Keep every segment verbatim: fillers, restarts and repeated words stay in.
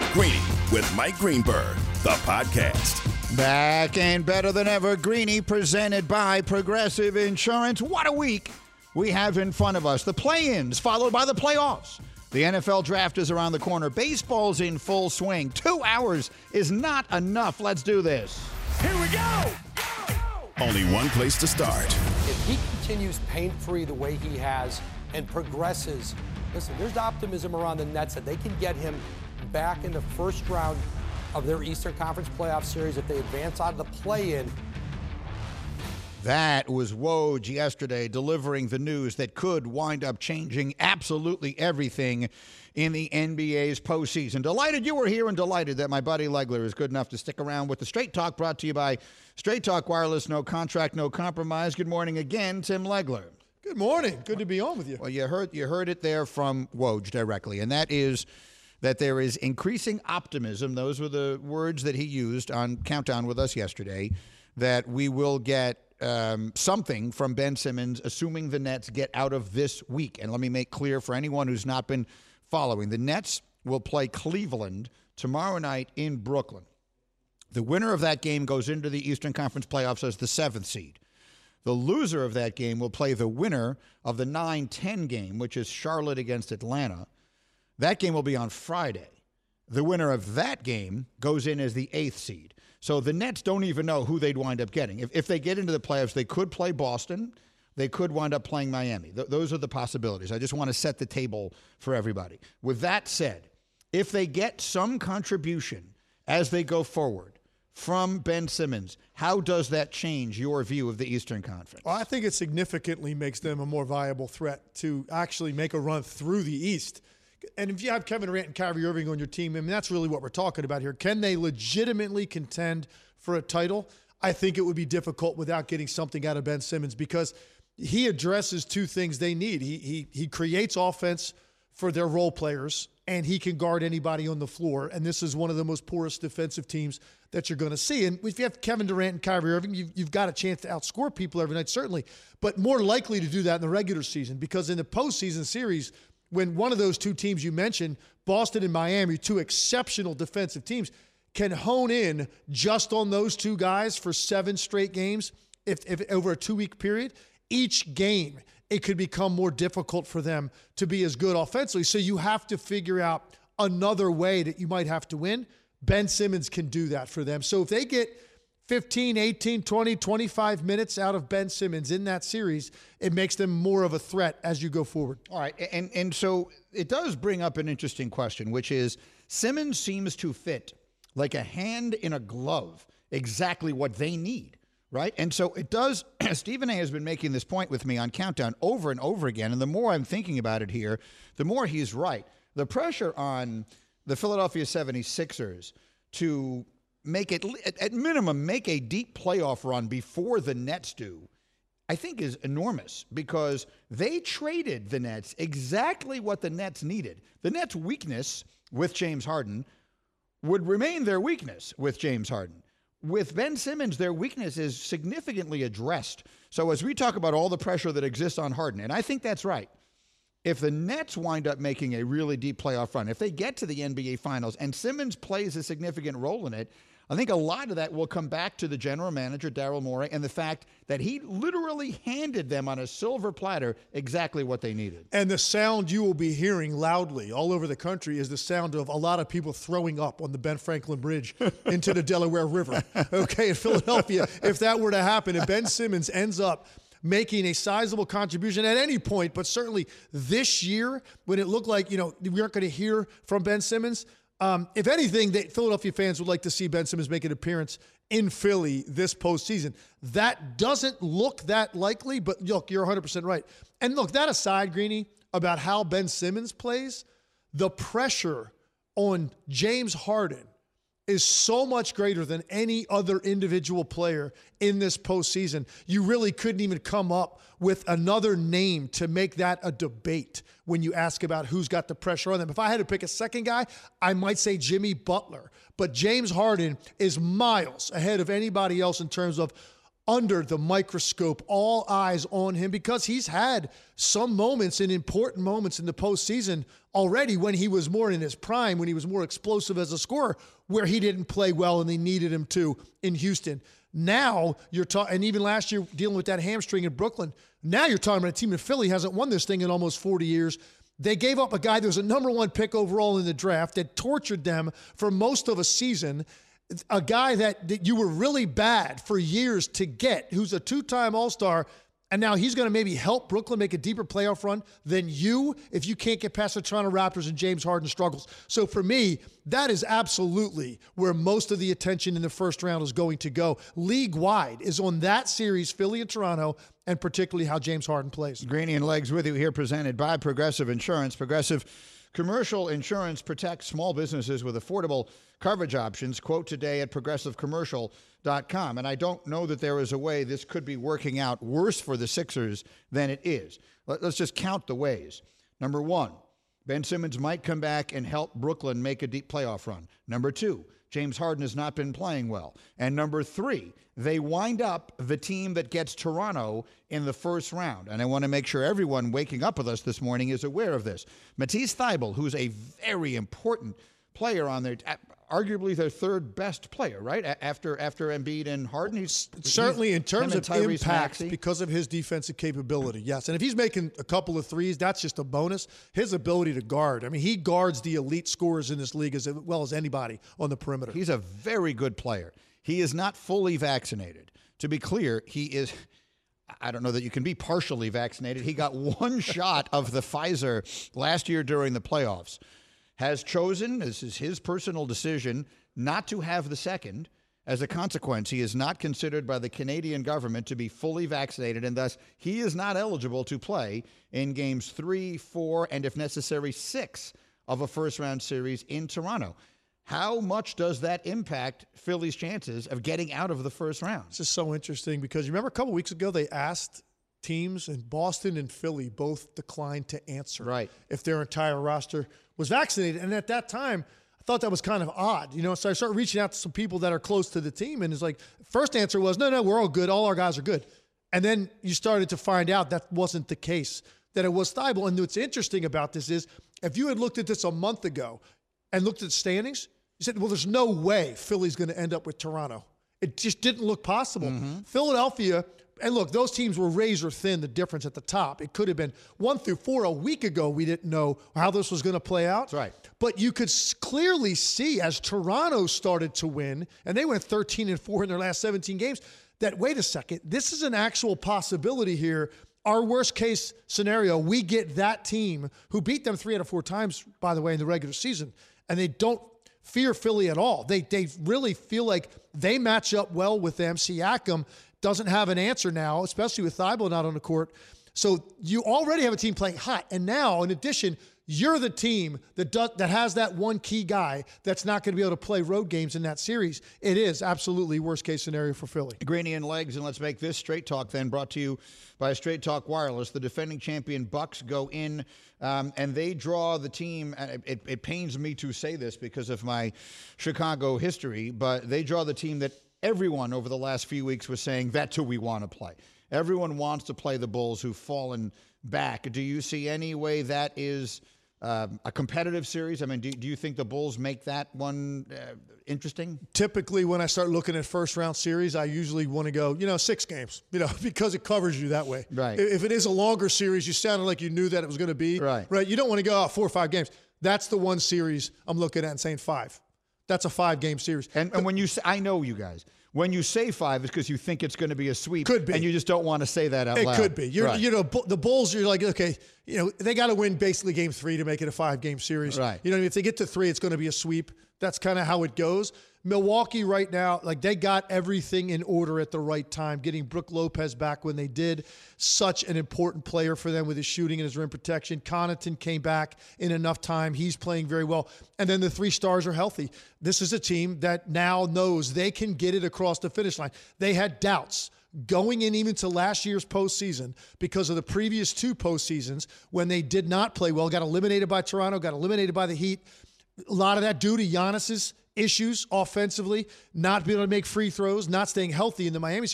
Greeny with Mike Greenberg, the podcast. Back and better than ever, Greeny, presented by Progressive Insurance. What a week we have in front of us. The play-ins followed by the playoffs. The N F L draft is around the corner. Baseball's in full swing. Two hours is not enough. Let's do this. Here we go! Only one place to start. If he continues pain-free the way he has and progresses, listen, there's optimism around the Nets that they can get him back in the first round of their Eastern Conference playoff series if they advance out of the play-in. That was Woj yesterday delivering the news that could wind up changing absolutely everything in the N B A's postseason. Delighted you were here and delighted that my buddy Legler is good enough to stick around with the Straight Talk, brought to you by Straight Talk Wireless. No contract, no compromise. Good morning again, Tim Legler. Good morning. Good to be on with you. Well, you heard you heard it there from Woj directly, and that is that there is increasing optimism. Those were the words that he used on Countdown with us yesterday, that we will get um, something from Ben Simmons, assuming the Nets get out of this week. And let me make clear for anyone who's not been following, the Nets will play Cleveland tomorrow night in Brooklyn. The winner of that game goes into the Eastern Conference playoffs as the seventh seed. The loser of that game will play the winner of the nine ten game, which is Charlotte against Atlanta. That game will be on Friday. The winner of that game goes in as the eighth seed. So the Nets don't even know who they'd wind up getting. If, if they get into the playoffs, they could play Boston. They could wind up playing Miami. Th- those are the possibilities. I just want to set the table for everybody. With that said, if they get some contribution as they go forward from Ben Simmons, how does that change your view of the Eastern Conference? Well, I think it significantly makes them a more viable threat to actually make a run through the East. And if you have Kevin Durant and Kyrie Irving on your team, I mean, that's really what we're talking about here. Can they legitimately contend for a title? I think it would be difficult without getting something out of Ben Simmons, because he addresses two things they need. He he he creates offense for their role players, and he can guard anybody on the floor. And this is one of the most porous defensive teams that you're going to see. And if you have Kevin Durant and Kyrie Irving, you've, you've got a chance to outscore people every night, certainly, but more likely to do that in the regular season, because in the postseason series, when one of those two teams you mentioned, Boston and Miami, two exceptional defensive teams, can hone in just on those two guys for seven straight games, if, if over a two-week period, each game, it could become more difficult for them to be as good offensively. So you have to figure out another way that you might have to win. Ben Simmons can do that for them. So if they get fifteen, eighteen, twenty, twenty-five minutes out of Ben Simmons in that series, it makes them more of a threat as you go forward. All right, and and so it does bring up an interesting question, which is Simmons seems to fit like a hand in a glove exactly what they need, right? And so it does. Stephen A. has been making this point with me on Countdown over and over again, and the more I'm thinking about it here, the more he's right. The pressure on the Philadelphia seventy-sixers to make it, at minimum, make a deep playoff run before the Nets do, I think is enormous, because they traded the Nets exactly what the Nets needed. The Nets' weakness with James Harden would remain their weakness with James Harden. With Ben Simmons, their weakness is significantly addressed. So as we talk about all the pressure that exists on Harden, and I think that's right, if the Nets wind up making a really deep playoff run, if they get to the N B A Finals and Simmons plays a significant role in it, I think a lot of that will come back to the general manager, Daryl Morey, and the fact that he literally handed them on a silver platter exactly what they needed. And the sound you will be hearing loudly all over the country is the sound of a lot of people throwing up on the Ben Franklin Bridge into the Delaware River. Okay, in Philadelphia, if that were to happen, if Ben Simmons ends up making a sizable contribution at any point, but certainly this year, when it looked like, you know, we aren't going to hear from Ben Simmons, Um, if anything, the Philadelphia fans would like to see Ben Simmons make an appearance in Philly this postseason. That doesn't look that likely, but look, you're one hundred percent right. And look, that aside, Greeny, about how Ben Simmons plays, the pressure on James Harden is so much greater than any other individual player in this postseason. You really couldn't even come up with another name to make that a debate when you ask about who's got the pressure on them. If I had to pick a second guy, I might say Jimmy Butler. But James Harden is miles ahead of anybody else in terms of under the microscope, all eyes on him, because he's had some moments and important moments in the postseason already when he was more in his prime, when he was more explosive as a scorer, where he didn't play well and they needed him to in Houston. Now you're talking, and even last year dealing with that hamstring in Brooklyn, now you're talking about a team in Philly hasn't won this thing in almost forty years. They gave up a guy that was a number one pick overall in the draft that tortured them for most of a season, a guy that, that you were really bad for years to get, who's a two-time All-Star, and now he's going to maybe help Brooklyn make a deeper playoff run than you if you can't get past the Toronto Raptors and James Harden struggles. So for me, that is absolutely where most of the attention in the first round is going to go. League-wide is on that series, Philly and Toronto, and particularly how James Harden plays. Greeny and Legs with you here, presented by Progressive Insurance. Progressive Commercial Insurance protects small businesses with affordable coverage options. Quote today at progressive commercial dot com. And I don't know that there is a way this could be working out worse for the Sixers than it is. Let's just count the ways. Number one, Ben Simmons might come back and help Brooklyn make a deep playoff run. Number two, James Harden has not been playing well. And number three, they wind up the team that gets Toronto in the first round. And I want to make sure everyone waking up with us this morning is aware of this. Matisse Thybulle, who's a very important player on their, arguably their third best player, right? After after Embiid and Harden, he's certainly he's, in terms of impact Maxey. Because of his defensive capability. Yes, and if he's making a couple of threes, that's just a bonus. His ability to guard. I mean, he guards the elite scorers in this league as well as anybody on the perimeter. He's a very good player. He is not fully vaccinated. To be clear, he is. I don't know that you can be partially vaccinated. He got one shot of the Pfizer last year during the playoffs. Has chosen, this is his personal decision, not to have the second. As a consequence, he is not considered by the Canadian government to be fully vaccinated, and thus he is not eligible to play in games three, four, and if necessary, six of a first-round series in Toronto. How much does that impact Philly's chances of getting out of the first round? This is so interesting because you remember a couple weeks ago they asked teams, and Boston and Philly both declined to answer right. if their entire roster was vaccinated. And at that time, I thought that was kind of odd. You know, so I started reaching out to some people that are close to the team, and it's like, first answer was, no, no, we're all good. All our guys are good. And then you started to find out that wasn't the case, that it was Thybulle. And what's interesting about this is, if you had looked at this a month ago and looked at standings, you said, well, there's no way Philly's going to end up with Toronto. It just didn't look possible. Mm-hmm. Philadelphia, and look, those teams were razor thin, the difference at the top. It could have been one through four. A week ago, we didn't know how this was going to play out. That's right. But you could clearly see as Toronto started to win, and they went thirteen and four in their last seventeen games, that, wait a second, this is an actual possibility here. Our worst case scenario, we get that team who beat them three out of four times, by the way, in the regular season, and they don't fear Philly at all. They they really feel like they match up well with them. Siakam doesn't have an answer now, especially with Thybulle not on the court. So you already have a team playing hot. And now, in addition, you're the team that does, that has that one key guy that's not going to be able to play road games in that series. It is absolutely worst-case scenario for Philly. Greeny and Legs, and let's make this Straight Talk then brought to you by Straight Talk Wireless. The defending champion Bucks go in, um, and they draw the team. And it, it pains me to say this because of my Chicago history, but they draw the team that everyone over the last few weeks was saying that's who we want to play. Everyone wants to play the Bulls who've fallen back. Do you see any way that is um, a competitive series? I mean, do, do you think the Bulls make that one uh, interesting? Typically, when I start looking at first-round series, I usually want to go, you know, six games, you know, because it covers you that way. Right. If it is a longer series, you sounded like you knew that it was going to be. Right. Right. You don't want to go out four or five games. That's the one series I'm looking at and saying five. That's a five-game series. And, and when you say, I know you guys, when you say five, it's because you think it's going to be a sweep. Could be. And you just don't want to say that out it loud. It could be. You're, right. You know, the Bulls, you're like, okay, you know, they got to win basically game three to make it a five-game series. Right. You know, if they get to three, it's going to be a sweep. That's kind of how it goes. Milwaukee right now, like they got everything in order at the right time, getting Brook Lopez back when they did. Such an important player for them with his shooting and his rim protection. Connaughton came back in enough time. He's playing very well. And then the three stars are healthy. This is a team that now knows they can get it across the finish line. They had doubts going in even to last year's postseason because of the previous two postseasons when they did not play well, got eliminated by Toronto, got eliminated by the Heat. A lot of that due to Giannis's issues offensively, not being able to make free throws, not staying healthy in the Miami series.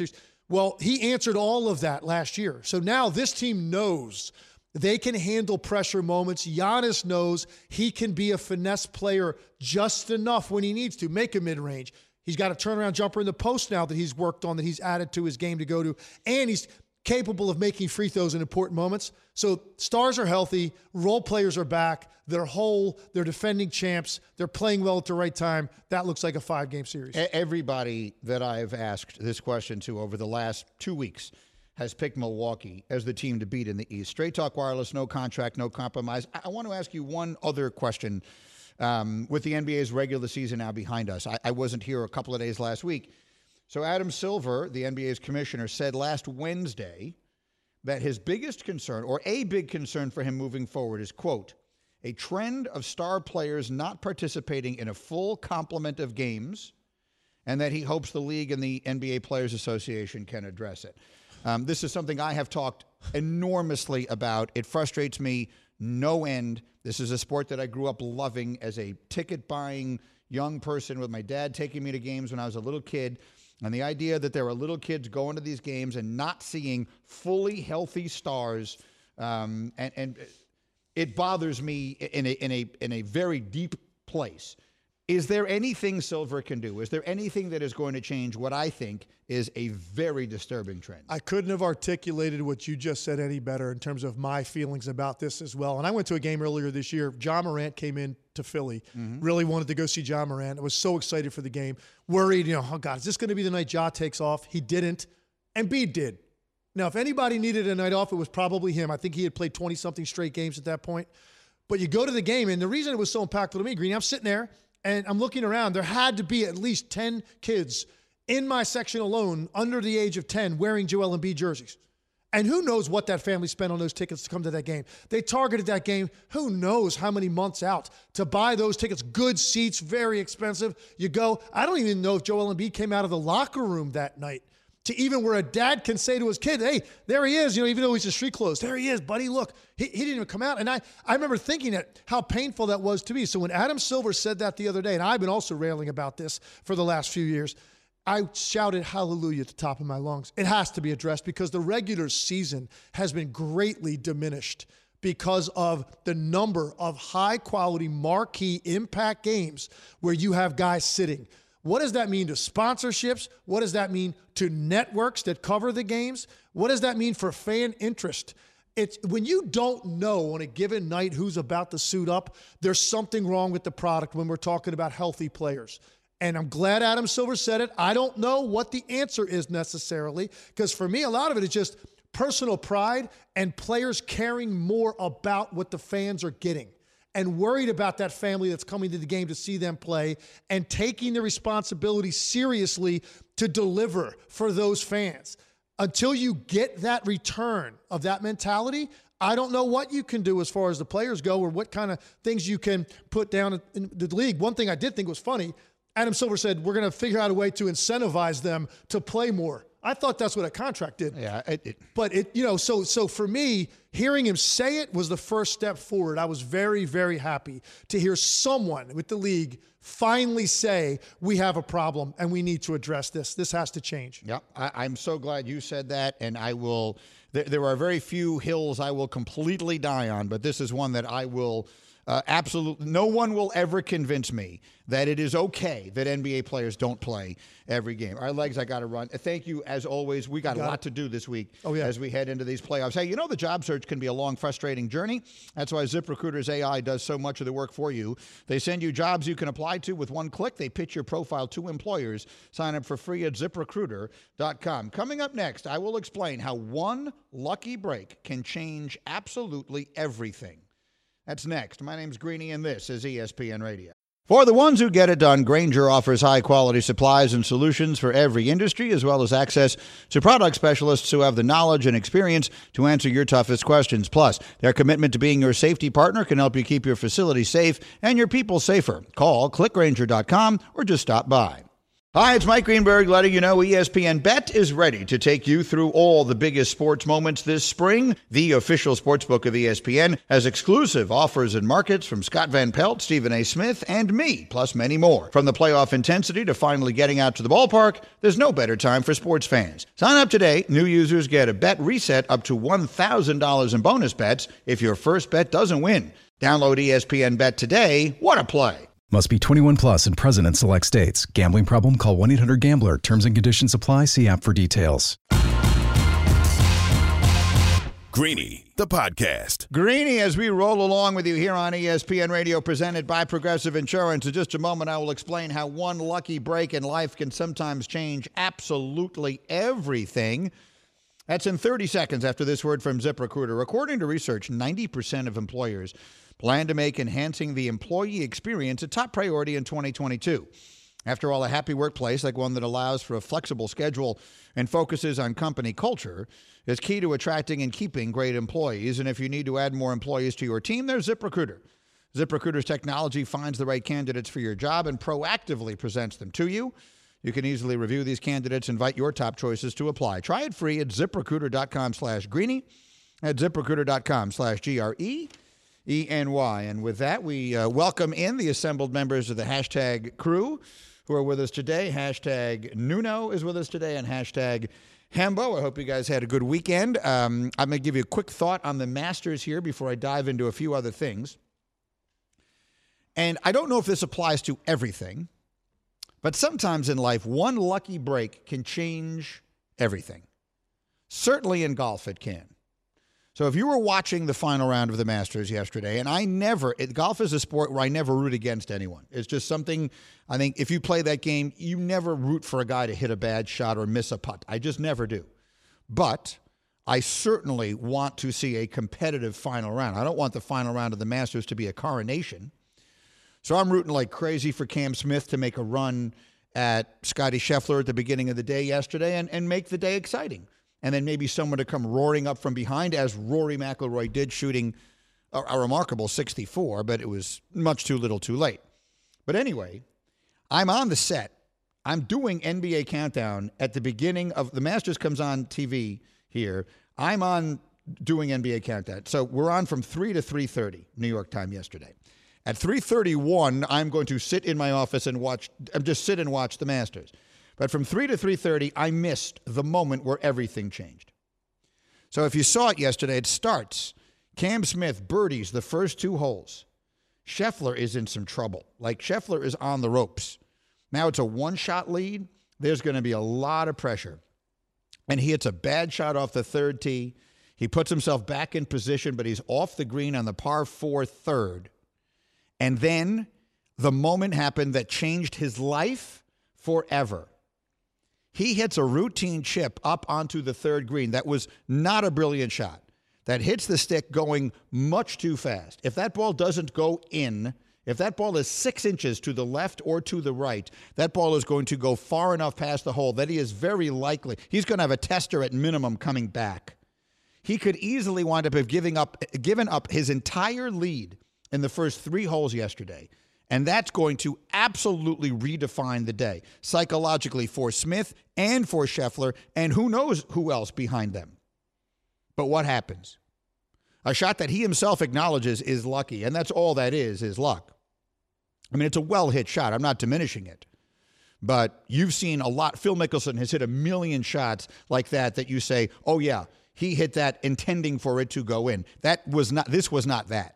Well, he answered all of that last year. So now this team knows they can handle pressure moments. Giannis knows he can be a finesse player just enough when he needs to, make a mid-range. He's got a turnaround jumper in the post now that he's worked on, that he's added to his game to go to, and he's capable of making free throws in important moments. So stars are healthy, role players are back, they're whole, they're defending champs, they're playing well at the right time. That looks like a five-game series. Everybody that I've asked this question to over the last two weeks has picked Milwaukee as the team to beat in the East. Straight Talk Wireless, no contract, no compromise. I want to ask you one other question. Um, with the N B A's regular season now behind us, I, I wasn't here a couple of days last week. So Adam Silver, the N B A's commissioner, said last Wednesday that his biggest concern, or a big concern for him moving forward, is, quote, a trend of star players not participating in a full complement of games, and that he hopes the league and the N B A Players Association can address it. Um, this is something I have talked enormously about. It frustrates me no end. This is a sport that I grew up loving as a ticket-buying young person, with my dad taking me to games when I was a little kid. And the idea that there are little kids going to these games and not seeing fully healthy stars, um, and, and it bothers me in a, in a, in a very deep place. Is there anything Silver can do? Is there anything that is going to change what I think is a very disturbing trend? I couldn't have articulated what you just said any better in terms of my feelings about this as well. And I went to a game earlier this year. Ja Morant came in to Philly. Mm-hmm. Really wanted to go see Ja Morant. I was so excited for the game. Worried, you know, oh, God, is this going to be the night Ja takes off? He didn't. Embiid did. Now, if anybody needed a night off, it was probably him. I think he had played twenty-something straight games at that point. But you go to the game, and the reason it was so impactful to me, Greeny, I'm sitting there, and I'm looking around. There had to be at least ten kids in my section alone under the age of ten wearing Joel Embiid jerseys. And who knows what that family spent on those tickets to come to that game. They targeted that game, who knows how many months out to buy those tickets. Good seats, very expensive. You go, I don't even know if Joel Embiid came out of the locker room that night to even where a dad can say to his kid, hey, there he is, you know, even though he's in street clothes. There he is, buddy, look. He, he didn't even come out. And I, I remember thinking that how painful that was to me. So when Adam Silver said that the other day, and I've been also railing about this for the last few years, I shouted hallelujah at the top of my lungs. It has to be addressed because the regular season has been greatly diminished because of the number of high-quality, marquee impact games where you have guys sitting. What does that mean to sponsorships? What does that mean to networks that cover the games? What does that mean for fan interest? It's when you don't know on a given night who's about to suit up, there's something wrong with the product when we're talking about healthy players. And I'm glad Adam Silver said it. I don't know what the answer is necessarily, because for me, a lot of it is just personal pride and players caring more about what the fans are getting and worried about that family that's coming to the game to see them play and taking the responsibility seriously to deliver for those fans. Until you get that return of that mentality, I don't know what you can do as far as the players go or what kind of things you can put down in the league. One thing I did think was funny, Adam Silver said, we're going to figure out a way to incentivize them to play more. I thought that's what a contract did. Yeah, it, it, but it, you know, so so for me, hearing him say it was the first step forward. I was very, very happy to hear someone with the league finally say we have a problem and we need to address this. This has to change. Yeah, I, I'm so glad you said that, and I will. There, there are very few hills I will completely die on, but this is one that I will. Uh, absolutely. No one will ever convince me that it is okay that N B A players don't play every game. All right, Legs, I got to run. Thank you, as always. We got, got a lot it. to do this week oh, yeah. as we head into these playoffs. Hey, you know the job search can be a long, frustrating journey. That's why ZipRecruiter's A I does so much of the work for you. They send you jobs you can apply to with one click. They pitch your profile to employers. Sign up for free at zip recruiter dot com. Coming up next, I will explain how one lucky break can change absolutely everything. That's next. My name's Greeny, and this is E S P N Radio. For the ones who get it done, Grainger offers high-quality supplies and solutions for every industry, as well as access to product specialists who have the knowledge and experience to answer your toughest questions. Plus, their commitment to being your safety partner can help you keep your facility safe and your people safer. Call click grainger dot com or just stop by. Hi, it's Mike Greenberg letting you know E S P N Bet is ready to take you through all the biggest sports moments this spring. The official sportsbook of E S P N has exclusive offers and markets from Scott Van Pelt, Stephen A. Smith, and me, plus many more. From the playoff intensity to finally getting out to the ballpark, there's no better time for sports fans. Sign up today. New users get a bet reset up to one thousand dollars in bonus bets if your first bet doesn't win. Download E S P N Bet today. What a play. Must be twenty-one plus and present in select states. Gambling problem? Call one eight hundred gambler. Terms and conditions apply. See app for details. Greeny, the podcast. Greeny, as we roll along with you here on E S P N Radio, presented by Progressive Insurance. In just a moment, I will explain how one lucky break in life can sometimes change absolutely everything. That's in thirty seconds after this word from ZipRecruiter. According to research, ninety percent of employers plan to make enhancing the employee experience a top priority in twenty twenty-two. After all, a happy workplace, like one that allows for a flexible schedule and focuses on company culture, is key to attracting and keeping great employees. And if you need to add more employees to your team, there's ZipRecruiter. ZipRecruiter's technology finds the right candidates for your job and proactively presents them to you. You can easily review these candidates, invite your top choices to apply. Try it free at ZipRecruiter.com slash Greeny, at ZipRecruiter.com slash G R E. E N Y. And with that, we uh, welcome in the assembled members of the hashtag crew who are with us today. Hashtag Nuno is with us today, and hashtag Hembo. I hope you guys had a good weekend. Um, I'm going to give you a quick thought on the Masters here before I dive into a few other things. And I don't know if this applies to everything, but sometimes in life, one lucky break can change everything. Certainly in golf, it can. So if you were watching the final round of the Masters yesterday, and I never, it, golf is a sport where I never root against anyone. It's just something, I think if you play that game, you never root for a guy to hit a bad shot or miss a putt. I just never do. But I certainly want to see a competitive final round. I don't want the final round of the Masters to be a coronation. So I'm rooting like crazy for Cam Smith to make a run at Scottie Scheffler at the beginning of the day yesterday and, and make the day exciting. And then maybe someone to come roaring up from behind, as Rory McIlroy did, shooting a, a remarkable sixty-four, but it was much too little too late. But anyway, I'm on the set. I'm doing N B A Countdown at the beginning of, the Masters comes on T V here. I'm on doing N B A Countdown. So we're on from three to three thirty, New York time yesterday. At three thirty-one, I'm going to sit in my office and watch, just sit and watch the Masters. But from three to three thirty, I missed the moment where everything changed. So if you saw it yesterday, it starts. Cam Smith birdies the first two holes. Scheffler is in some trouble. Like, Scheffler is on the ropes. Now it's a one-shot lead. There's going to be a lot of pressure. And he hits a bad shot off the third tee. He puts himself back in position, but he's off the green on the par four third. And then the moment happened that changed his life forever. He hits a routine chip up onto the third green. That was not a brilliant shot. That hits the stick going much too fast. If that ball doesn't go in, if that ball is six inches to the left or to the right, that ball is going to go far enough past the hole that he is very likely, he's going to have a tester at minimum coming back. He could easily wind up of giving up, given up his entire lead in the first three holes yesterday. And that's going to absolutely redefine the day psychologically for Smith and for Scheffler, and who knows who else behind them. But what happens? A shot that he himself acknowledges is lucky, and that's all that is, is luck. I mean, it's a well-hit shot. I'm not diminishing it. But you've seen a lot. Phil Mickelson has hit a million shots like that that you say, oh, yeah, he hit that intending for it to go in. That was not, this was not that.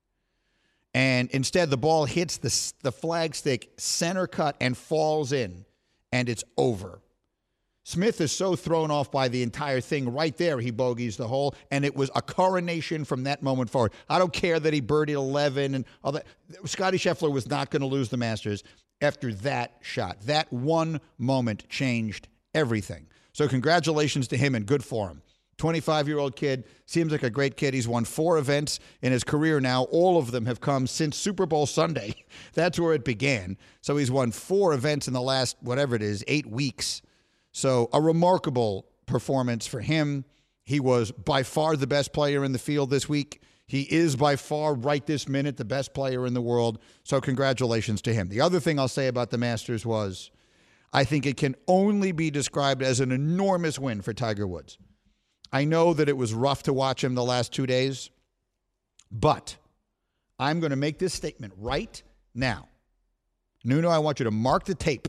And instead, the ball hits the, the flagstick center cut and falls in, and it's over. Smith is so thrown off by the entire thing. Right there, he bogeys the hole, and it was a coronation from that moment forward. I don't care that he birdied eleven and all that. Scottie Scheffler was not going to lose the Masters after that shot. That one moment changed everything. So congratulations to him, and good for him. twenty-five-year-old kid, seems like a great kid. He's won four events in his career now. All of them have come since Super Bowl Sunday. That's where it began. So he's won four events in the last, whatever it is, eight weeks. So a remarkable performance for him. He was by far the best player in the field this week. He is by far, right this minute, the best player in the world. So congratulations to him. The other thing I'll say about the Masters was, I think it can only be described as an enormous win for Tiger Woods. I know that it was rough to watch him the last two days, but I'm going to make this statement right now. Nuno, I want you to mark the tape.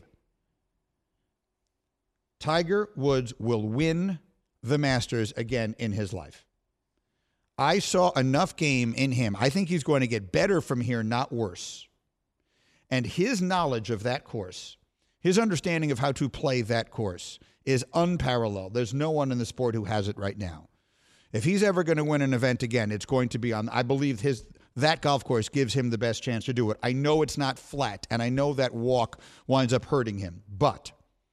Tiger Woods will win the Masters again in his life. I saw enough game in him. I think he's going to get better from here, not worse. And his knowledge of that course, his understanding of how to play that course is unparalleled. There's no one in the sport who has it right now. If he's ever going to win an event again, it's going to be on, I believe his that golf course gives him the best chance to do it. I know it's not flat, and I know that walk winds up hurting him, but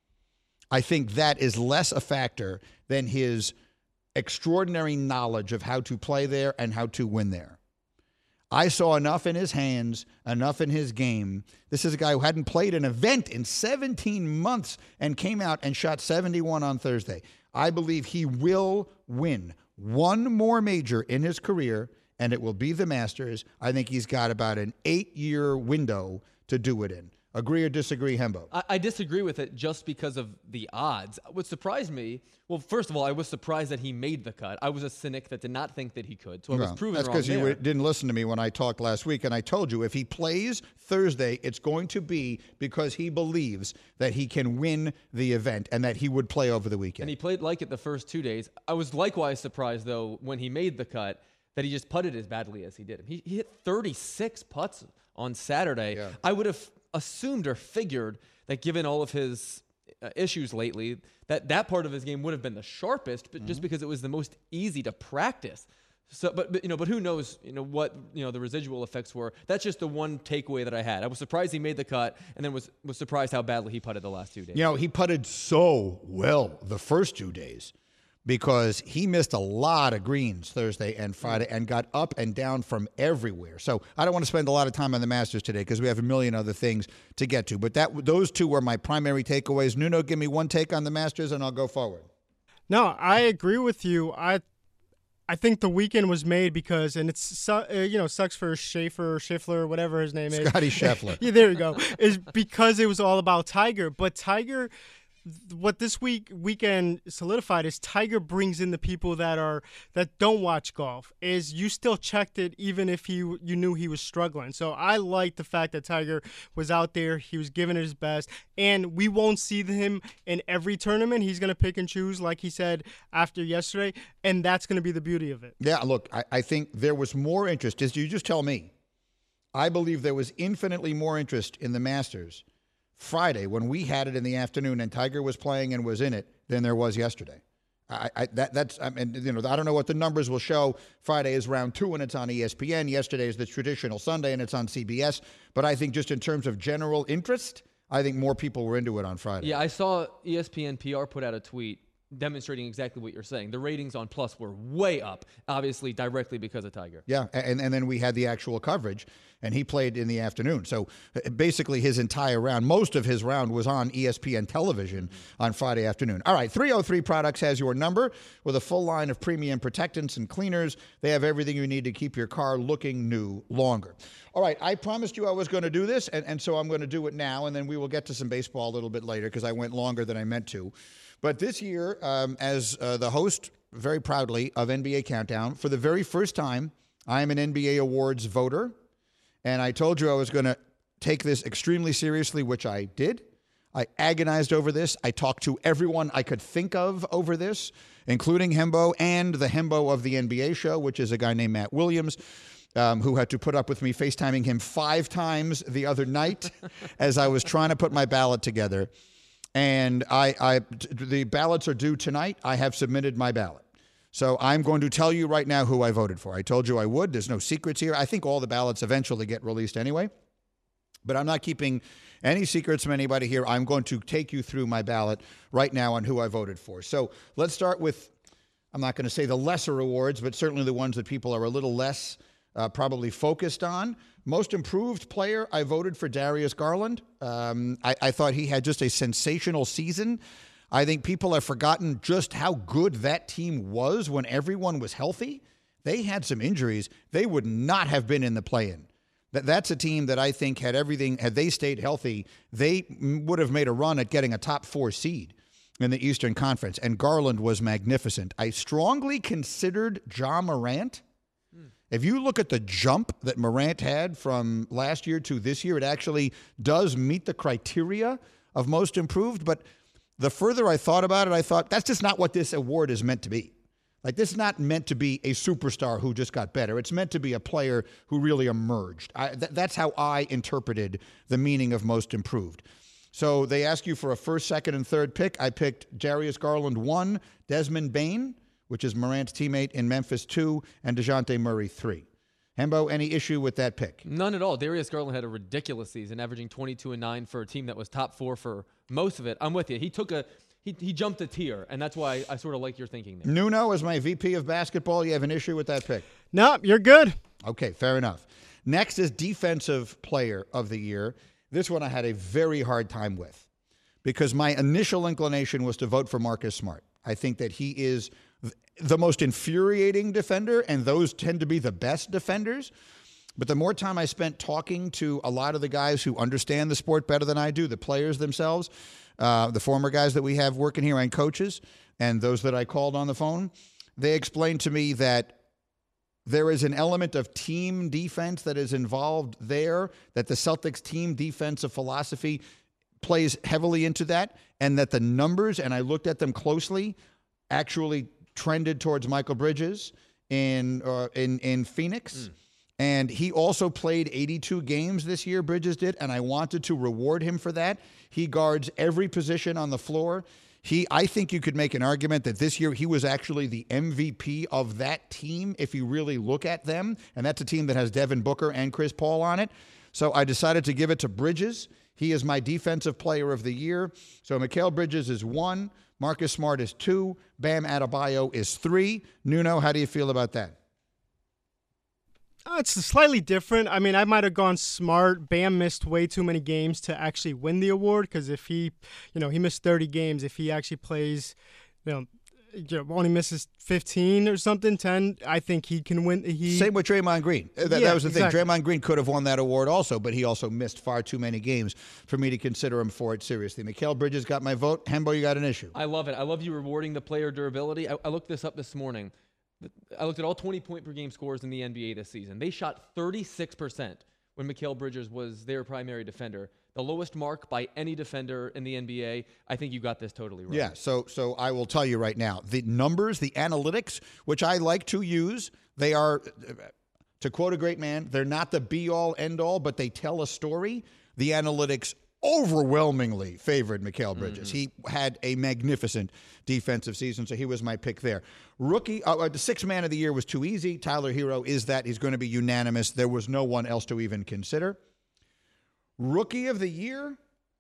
I think that is less a factor than his extraordinary knowledge of how to play there and how to win there. I saw enough in his hands, enough in his game. This is a guy who hadn't played an event in seventeen months and came out and shot seventy-one on Thursday. I believe he will win one more major in his career, and it will be the Masters. I think he's got about an eight-year window to do it in. Agree or disagree, Hembo? I, I disagree with it just because of the odds. What surprised me, well, first of all, I was surprised that he made the cut. I was a cynic that did not think that he could, so I well, was proven that's wrong because you there. didn't listen to me when I talked last week, and I told you if he plays Thursday, it's going to be because he believes that he can win the event and that he would play over the weekend. And he played like it the first two days. I was likewise surprised, though, when he made the cut, that he just putted as badly as he did. He, he hit thirty-six putts on Saturday. Yeah. I would have assumed or figured that given all of his uh, issues lately, that that part of his game would have been the sharpest, but mm-hmm. just because it was the most easy to practice. So, but, but you know, but who knows, you know, what you know the residual effects were. That's just the one takeaway that I had. I was surprised he made the cut, and then was was surprised how badly he putted the last two days. You know, he putted so well the first two days, because he missed a lot of greens Thursday and Friday and got up and down from everywhere. So I don't want to spend a lot of time on the Masters today because we have a million other things to get to. But that those two were my primary takeaways. Nuno, give me one take on the Masters and I'll go forward. No, I agree with you. I I think the weekend was made because, and it's, uh, you know, sucks for Schaefer, Scheffler, whatever his name is. Scotty Scheffler. Yeah, there you go. Is because it was all about Tiger. But Tiger... What this week weekend solidified is Tiger brings in the people that are that don't watch golf. Is you still checked it even if he you knew he was struggling. So I like the fact that Tiger was out there. He was giving it his best, and we won't see him in every tournament. He's going to pick and choose, like he said after yesterday, and that's going to be the beauty of it. Yeah, look, I, I think there was more interest. As you just tell me, I believe there was infinitely more interest in the Masters Friday when we had it in the afternoon and Tiger was playing and was in it than there was yesterday. I, I that that's I mean you know I don't know what the numbers will show. Friday is round two and it's on E S P N. Yesterday is the traditional Sunday and it's on C B S. But I think just in terms of general interest, I think more people were into it on Friday. Yeah, I saw E S P N P R put out a tweet demonstrating exactly what you're saying. The ratings on Plus were way up, obviously directly because of Tiger. Yeah, and, and then we had the actual coverage, and he played in the afternoon. So basically his entire round, most of his round was on E S P N television on Friday afternoon. All right, three oh three Products has your number with a full line of premium protectants and cleaners. They have everything you need to keep your car looking new longer. All right, I promised you I was going to do this, and, and so I'm going to do it now, and then we will get to some baseball a little bit later because I went longer than I meant to. But this year, um, as uh, the host, very proudly, of N B A Countdown, for the very first time, I am an N B A Awards voter. And I told you I was going to take this extremely seriously, which I did. I agonized over this. I talked to everyone I could think of over this, including Hembo and the Hembo of the N B A show, which is a guy named Matt Williams, um, who had to put up with me FaceTiming him five times the other night as I was trying to put my ballot together. And I, I, the ballots are due tonight. I have submitted my ballot. So I'm going to tell you right now who I voted for. I told you I would. There's no secrets here. I think all the ballots eventually get released anyway. But I'm not keeping any secrets from anybody here. I'm going to take you through my ballot right now on who I voted for. So let's start with, I'm not going to say the lesser awards, but certainly the ones that people are a little less uh, probably focused on. Most improved player, I voted for Darius Garland. Um, I, I thought he had just a sensational season. I think people have forgotten just how good that team was when everyone was healthy. They had some injuries. They would not have been in the play-in. That that's a team that I think had everything. Had they stayed healthy, they would have made a run at getting a top four seed in the Eastern Conference. And Garland was magnificent. I strongly considered Ja Morant. Hmm. If you look at the jump that Morant had from last year to this year, it actually does meet the criteria of most improved. But the further I thought about it, I thought that's just not what this award is meant to be. Like, this is not meant to be a superstar who just got better. It's meant to be a player who really emerged. I, th- that's how I interpreted the meaning of most improved. So they ask you for a first, second, and third pick. I picked Darius Garland one, Desmond Bane, which is Morant's teammate in Memphis two, and DeJounte Murray three. Hembo, any issue with that pick? None at all. Darius Garland had a ridiculous season, averaging twenty-two and nine for a team that was top four for most of it. I'm with you. He took a he he jumped a tier, and that's why I sort of like your thinking there. Nuno, as my V P of basketball, you have an issue with that pick? No, you're good. Okay, fair enough. Next is Defensive Player of the Year. This one I had a very hard time with because my initial inclination was to vote for Marcus Smart. I think that he is the most infuriating defender, and those tend to be the best defenders. But the more time I spent talking to a lot of the guys who understand the sport better than I do, the players themselves, uh, the former guys that we have working here and coaches, and those that I called on the phone, they explained to me that there is an element of team defense that is involved there, that the Celtics team defensive philosophy plays heavily into that, and that the numbers, and I looked at them closely, actually trended towards Michael Bridges in uh, in in Phoenix. Mm. And he also played eighty-two games this year, Bridges did, and I wanted to reward him for that. He guards every position on the floor. He, I think you could make an argument that this year he was actually the M V P of that team if you really look at them, and that's a team that has Devin Booker and Chris Paul on it. So I decided to give it to Bridges. He is my Defensive Player of the Year. So Mikal Bridges is one, Marcus Smart is two, Bam Adebayo is three. Nuno, how do you feel about that? Uh, it's slightly different. I mean, I might have gone Smart. Bam missed way too many games to actually win the award because if he, you know, he missed thirty games. If he actually plays, you know, you know, only misses fifteen or something, ten, I think he can win. He Same with Draymond Green. That, yeah, that was the exactly. thing. Draymond Green could have won that award also, but he also missed far too many games for me to consider him for it seriously. Mikal Bridges got my vote. Hembo, you got an issue. I love it. I love you rewarding the player durability. I, I looked this up this morning. I looked at all twenty-point-per-game scores in the N B A this season. They shot thirty-six percent when Mikal Bridges was their primary defender. The lowest mark by any defender in the N B A. I think you got this totally right. Yeah, so so I will tell you right now, the numbers, the analytics, which I like to use, they are, to quote a great man, they're not the be-all, end-all, but they tell a story. The analytics overwhelmingly favored Mikal Bridges. Mm-hmm. He had a magnificent defensive season, so he was my pick there. Rookie, uh, the sixth man of the year was too easy. Tyler Hero is that. He's going to be unanimous. There was no one else to even consider. Rookie of the year,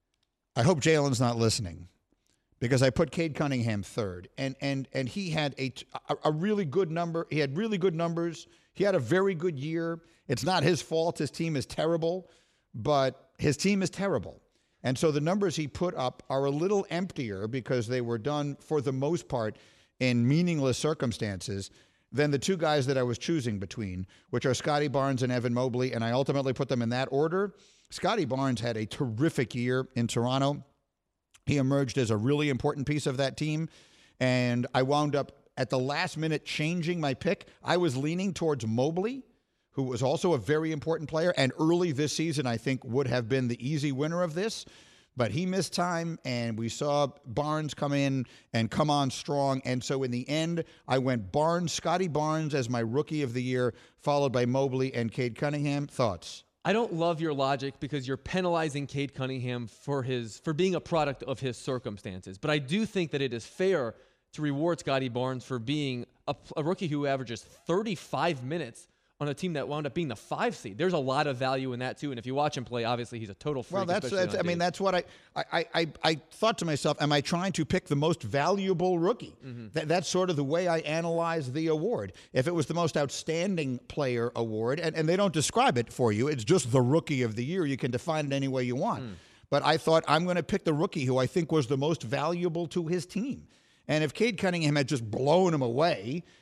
I hope Jalen's not listening because I put Cade Cunningham third, and and and he had a, a a really good number. He had really good numbers. He had a very good year. It's not his fault. His team is terrible, but his team is terrible. And so the numbers he put up are a little emptier because they were done, for the most part, in meaningless circumstances than the two guys that I was choosing between, which are Scotty Barnes and Evan Mobley, and I ultimately put them in that order. Scotty Barnes had a terrific year in Toronto. He emerged as a really important piece of that team, and I wound up at the last minute changing my pick. I was leaning towards Mobley, who was also a very important player, and early this season I think would have been the easy winner of this. But he missed time, and we saw Barnes come in and come on strong. And so in the end, I went Barnes, Scotty Barnes as my Rookie of the Year, followed by Mobley and Cade Cunningham. Thoughts? I don't love your logic because you're penalizing Cade Cunningham for his for being a product of his circumstances. But I do think that it is fair to reward Scotty Barnes for being a, a rookie who averages thirty-five minutes on a team that wound up being the five seed. There's a lot of value in that too. And if you watch him play, obviously he's a total freak. Well, that's, that's I mean, that's what I, I, I, I thought to myself, am I trying to pick the most valuable rookie? Mm-hmm. That, that's sort of the way I analyze the award. If it was the most outstanding player award, and, and they don't describe it for you, it's just the Rookie of the Year. You can define it any way you want. Mm. But I thought I'm going to pick the rookie who I think was the most valuable to his team. And if Cade Cunningham had just blown him away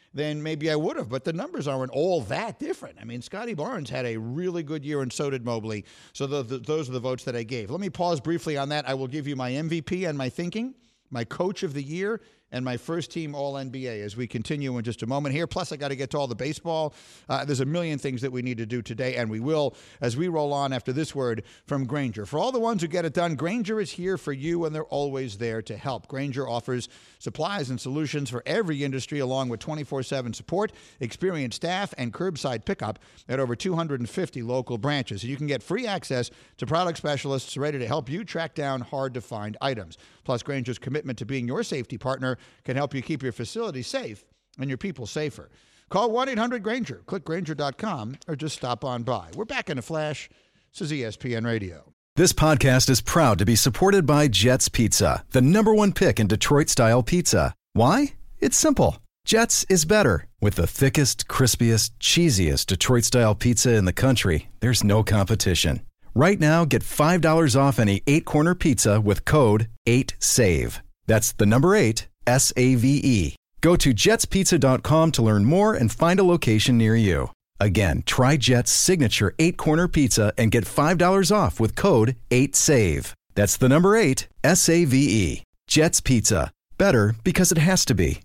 then maybe I would have. But the numbers aren't all that different. I mean, Scotty Barnes had a really good year, and so did Mobley. So the, the, those are the votes that I gave. Let me pause briefly on that. I will give you my M V P and my thinking, my coach of the year, and my first team All N B A as we continue in just a moment here. Plus, I got to get to all the baseball. Uh, there's a million things that we need to do today, and we will as we roll on after this word from Grainger. For all the ones who get it done, Grainger is here for you, and they're always there to help. Grainger offers supplies and solutions for every industry, along with twenty-four seven support, experienced staff, and curbside pickup at over two hundred fifty local branches. So you can get free access to product specialists ready to help you track down hard-to-find items. Plus, Grainger's commitment to being your safety partner can help you keep your facility safe and your people safer. Call one eight hundred Grainger, click Grainger dot com, or just stop on by. We're back in a flash. This is E S P N Radio. This podcast is proud to be supported by Jets Pizza, the number one pick in Detroit-style pizza. Why? It's simple. Jets is better. With the thickest, crispiest, cheesiest Detroit-style pizza in the country, there's no competition. Right now, get five dollars off any eight-corner pizza with code eight save. That's the number eight, S A V E. Go to jets pizza dot com to learn more and find a location near you. Again, try Jet's signature eight-corner pizza and get five dollars off with code eight save. That's the number eight, S A V E. Jet's Pizza. Better because it has to be.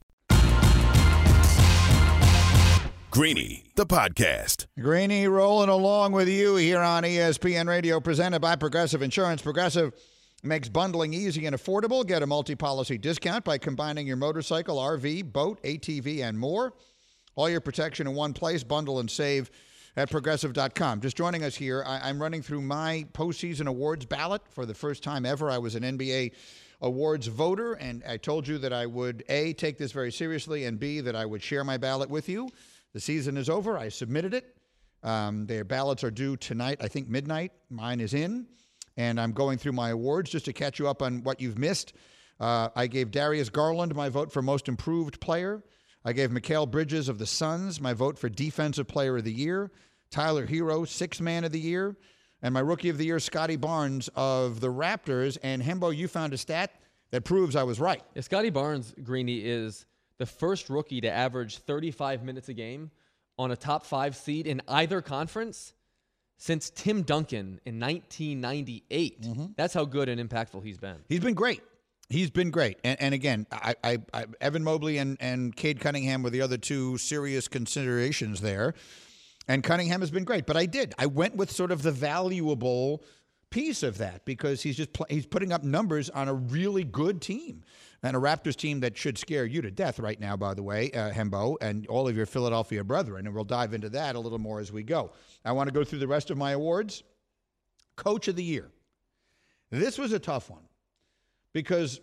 Greeny, the podcast. Greeny rolling along with you here on E S P N Radio, presented by Progressive Insurance. Progressive makes bundling easy and affordable. Get a multi-policy discount by combining your motorcycle, R V, boat, A T V, and more. All your protection in one place. Bundle and save at progressive dot com. Just joining us here, I, I'm running through my postseason awards ballot for the first time ever. I was an N B A awards voter, and I told you that I would, A, take this very seriously, and B, that I would share my ballot with you. The season is over. I submitted it. Um, their ballots are due tonight, I think midnight. Mine is in. And I'm going through my awards just to catch you up on what you've missed. Uh, I gave Darius Garland my vote for most improved player. I gave Mikal Bridges of the Suns my vote for defensive player of the year. Tyler Hero, sixth man of the year. And my rookie of the year, Scotty Barnes of the Raptors. And Hembo, you found a stat that proves I was right. Yeah, Scotty Barnes, Greeny, is the first rookie to average thirty-five minutes a game on a top five seed in either conference since Tim Duncan in nineteen ninety-eight. Mm-hmm. That's how good and impactful he's been. He's been great. He's been great. And, and again, I, I, I, Evan Mobley and, and Cade Cunningham were the other two serious considerations there. And Cunningham has been great. But I did. I went with sort of the valuable piece of that because he's just pl- he's putting up numbers on a really good team. And a Raptors team that should scare you to death right now, by the way, uh, Hembo, and all of your Philadelphia brethren. And we'll dive into that a little more as we go. I want to go through the rest of my awards. Coach of the Year. This was a tough one because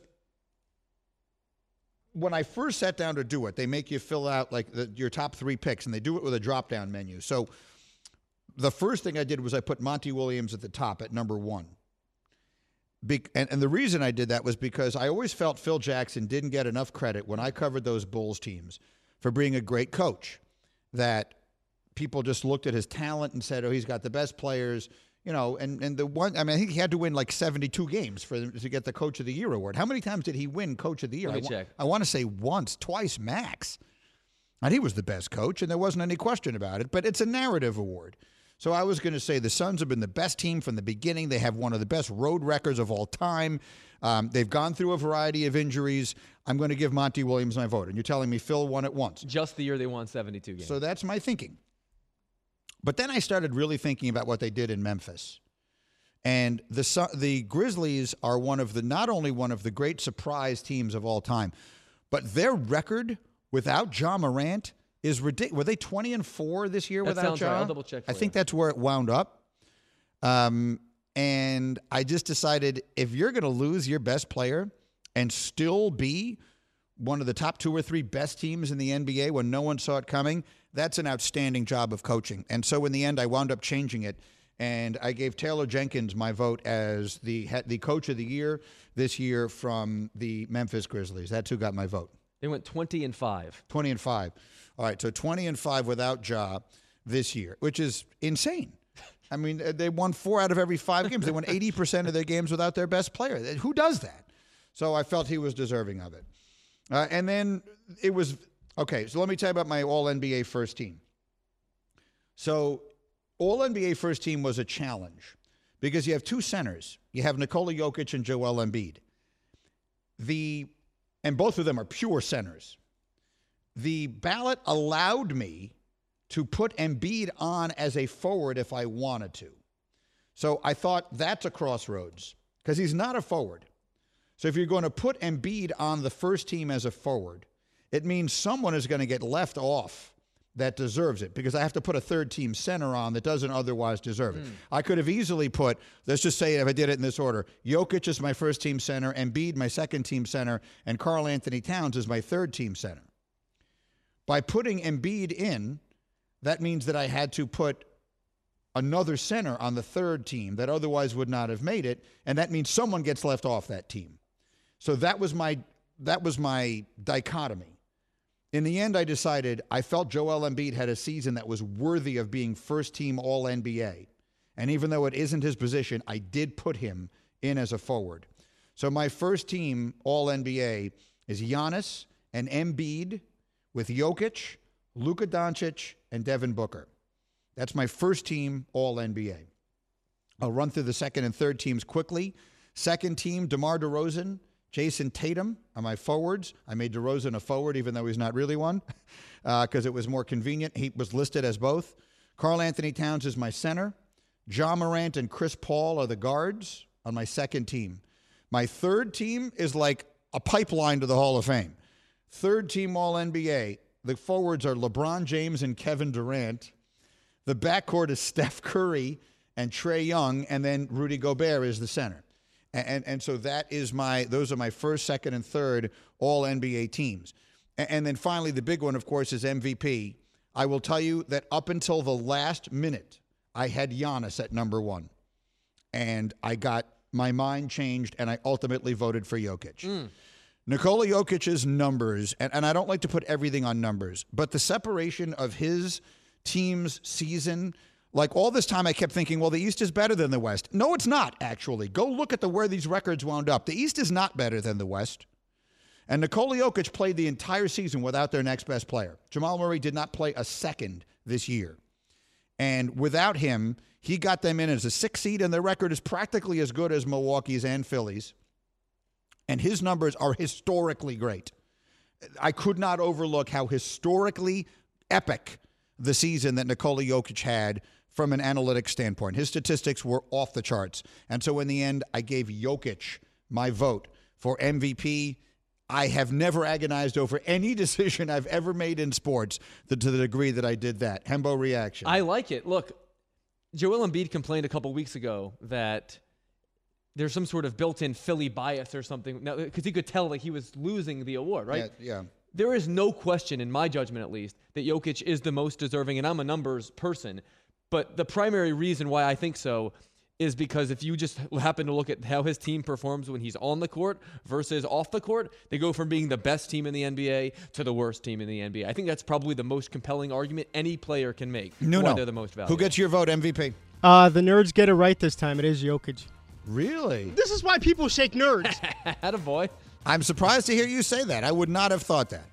when I first sat down to do it, they make you fill out like the, your top three picks, and they do it with a drop-down menu. So the first thing I did was I put Monty Williams at the top at number one. Be- and, and the reason I did that was because I always felt Phil Jackson didn't get enough credit when I covered those Bulls teams for being a great coach, that people just looked at his talent and said, oh, he's got the best players, you know, and, and the one, I mean, I think he had to win like seventy-two games for to get the Coach of the Year award. How many times did he win Coach of the Year? Let me I, check. I want to say once, twice max. And he was the best coach, and there wasn't any question about it, but it's a narrative award. So I was going to say the Suns have been the best team from the beginning. They have one of the best road records of all time. Um, they've gone through a variety of injuries. I'm going to give Monty Williams my vote. And you're telling me Phil won it once. Just the year they won seventy-two games. So that's my thinking. But then I started really thinking about what they did in Memphis. And the the Grizzlies are one of the not only one of the great surprise teams of all time, but their record without Ja Morant is ridiculous. Were they twenty and four this year that without sounds Ja? Right. I'll double check. For I you. think that's where it wound up. Um, and I just decided if you're going to lose your best player and still be one of the top two or three best teams in the N B A when no one saw it coming, that's an outstanding job of coaching. And so in the end, I wound up changing it. And I gave Taylor Jenkins my vote as the the coach of the year this year from the Memphis Grizzlies. That's who got my vote. They went twenty and five. twenty and five. All right, so twenty and five without Ja this year, which is insane. I mean, they won four out of every five games. They won eighty percent of their games without their best player. Who does that? So I felt he was deserving of it. Uh, and then it was Okay, so let me tell you about my All N B A first team. So All N B A first team was a challenge because you have two centers. You have Nikola Jokic and Joel Embiid. The, and both of them are pure centers. The ballot allowed me to put Embiid on as a forward if I wanted to. So I thought that's a crossroads because he's not a forward. So if you're going to put Embiid on the first team as a forward, it means someone is going to get left off that deserves it because I have to put a third team center on that doesn't otherwise deserve it. Mm. I could have easily put, let's just say if I did it in this order, Jokic is my first team center, Embiid my second team center, and Karl Anthony Towns is my third team center. By putting Embiid in, that means that I had to put another center on the third team that otherwise would not have made it, and that means someone gets left off that team. So that was my that was my dichotomy. In the end, I decided I felt Joel Embiid had a season that was worthy of being first-team All N B A. And even though it isn't his position, I did put him in as a forward. So my first-team All N B A is Giannis and Embiid with Jokic, Luka Doncic, and Devin Booker. That's my first-team All N B A. I'll run through the second and third teams quickly. Second team, DeMar DeRozan, Jason Tatum are my forwards. I made DeRozan a forward, even though he's not really one, because uh, it was more convenient. He was listed as both. Karl Anthony Towns is my center. Ja Morant and Chris Paul are the guards on my second team. My third team is like a pipeline to the Hall of Fame. Third team All N B A. The forwards are LeBron James and Kevin Durant. The backcourt is Steph Curry and Trae Young, and then Rudy Gobert is the center. And, and and so that is my, those are my first, second, and third All N B A teams. And, and then finally, the big one, of course, is M V P. I will tell you that up until the last minute, I had Giannis at number one. And I got my mind changed, and I ultimately voted for Jokic. Mm. Nikola Jokic's numbers, and, and I don't like to put everything on numbers, but the separation of his team's season, like all this time I kept thinking, well, the East is better than the West. No, it's not, actually. Go look at the where these records wound up. The East is not better than the West. And Nikola Jokic played the entire season without their next best player. Jamal Murray did not play a second this year. And without him, he got them in as a six seed, and their record is practically as good as Milwaukee's and Philly's. And his numbers are historically great. I could not overlook how historically epic the season that Nikola Jokic had from an analytics standpoint. His statistics were off the charts. And so in the end, I gave Jokic my vote for M V P. I have never agonized over any decision I've ever made in sports to the degree that I did that. Hembo reaction. I like it. Look, Joel Embiid complained a couple weeks ago that there's some sort of built-in Philly bias or something, because he could tell that he was losing the award, right? Yeah, yeah. There is no question, in my judgment at least, that Jokic is the most deserving, and I'm a numbers person. But the primary reason why I think so is because if you just happen to look at how his team performs when he's on the court versus off the court, they go from being the best team in the N B A to the worst team in the N B A. I think that's probably the most compelling argument any player can make. No, why no. They're the most valuable. Who gets your vote, M V P? Uh, the nerds get it right this time. It is Jokic. Really? This is why people shake nerds. Attaboy. I'm surprised to hear you say that. I would not have thought that.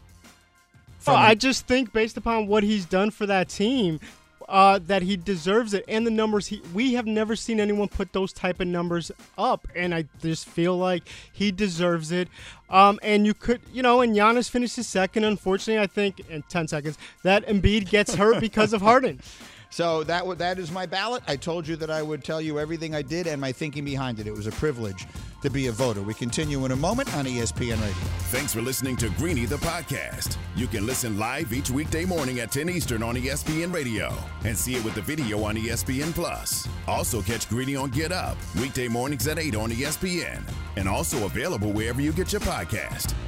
Oh, I just think based upon what he's done for that team, uh, that he deserves it. And the numbers, he, we have never seen anyone put those type of numbers up. And I just feel like he deserves it. Um, and you could, you know, and Giannis finishes second. Unfortunately, I think in ten seconds, that Embiid gets hurt because of Harden. So that w- that is my ballot. I told you that I would tell you everything I did and my thinking behind it. It was a privilege to be a voter. We continue in a moment on E S P N Radio. Thanks for listening to Greeny the podcast. You can listen live each weekday morning at ten Eastern on E S P N Radio and see it with the video on E S P N Plus. Also catch Greeny on Get Up weekday mornings at eight on E S P N and also available wherever you get your podcast.